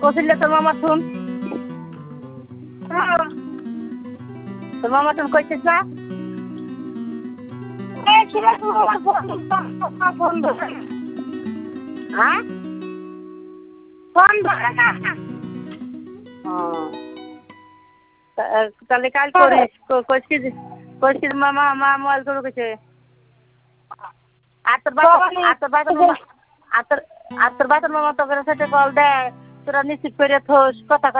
কইছিলে তোর মামা শুন তোর মামা শুন কইছিস না ফোন ধরে হ্যাঁ ফোন ধরে না তাহলে কাল করিস কইছিস মামা মা মোবাইল করে কইছে আর তোর বাতর মামা তোর সাথে কল দেয় তোরা নিশ্চিত করে থোস কথা